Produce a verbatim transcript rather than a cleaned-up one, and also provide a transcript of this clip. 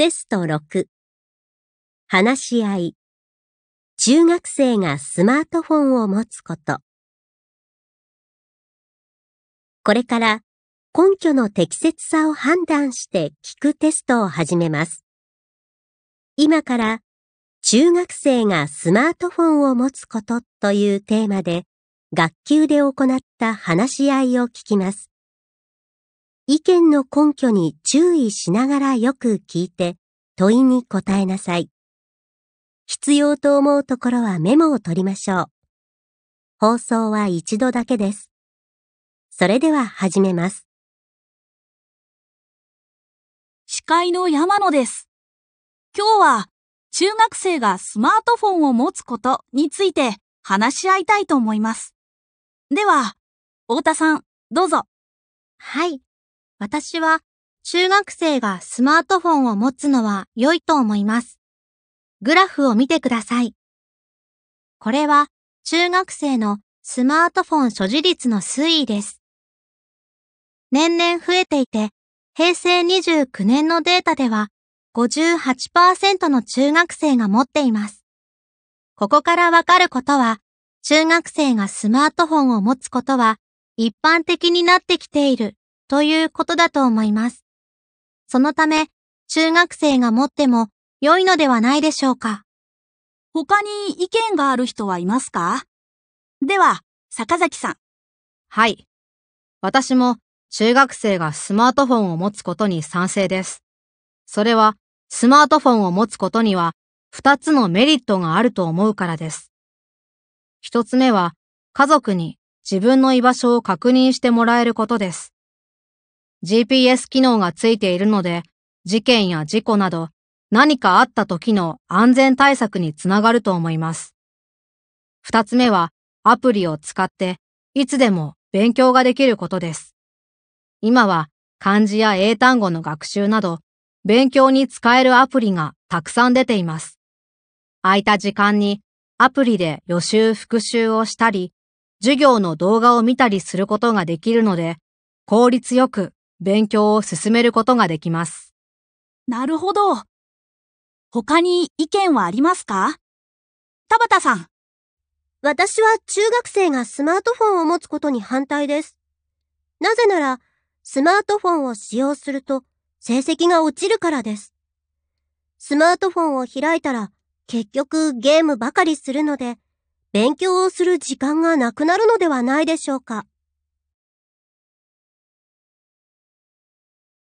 テストろく、話し合い。中学生がスマートフォンを持つこと。これから根拠の適切さを判断して聞くテストを始めます。今から中学生がスマートフォンを持つことというテーマで学級で行った話し合いを聞きます。意見の根拠に注意しながらよく聞いて問いに答えなさい。必要と思うところはメモを取りましょう。放送は一度だけです。それでは始めます。 司会の山野です。今日は中学生がスマートフォンを持つことについて話し合いたいと思います。では、太田さん、どうぞ。 はい。私は中学生がスマートフォンを持つのは良いと思います。グラフを見てください。これは中学生のスマートフォン所持率の推移です。年々増えていて、へいせいにじゅうきゅうねんのデータでは ごじゅうはちパーセント の中学生が持っています。ここからわかることは、中学生がスマートフォンを持つことは一般的になってきているということだと思います。そのため、中学生が持っても良いのではないでしょうか。 他に意見がある人はいますか？では、坂崎さん。 はい。私も中学生がスマートフォンを持つことに賛成です。それは、スマートフォンを持つことには二つのメリットがあると思うからです。一つ目は、家族に自分の居場所を確認してもらえることです。ジーピーエス 機能がついているので、事件や事故など何かあった時の安全対策につながると思います。二つ目は、アプリを使っていつでも勉強ができることです。今は漢字や英単語の学習など、勉強に使えるアプリがたくさん出ています。空いた時間にアプリで予習復習をしたり、授業の動画を見たりすることができるので、効率よく勉強を進めることができます。 なるほど。他に意見はありますか？田畑さん。 私は中学生がスマートフォンを持つことに反対です。なぜなら、スマートフォンを使用すると成績が落ちるからです。スマートフォンを開いたら結局ゲームばかりするので、勉強をする時間がなくなるのではないでしょうか。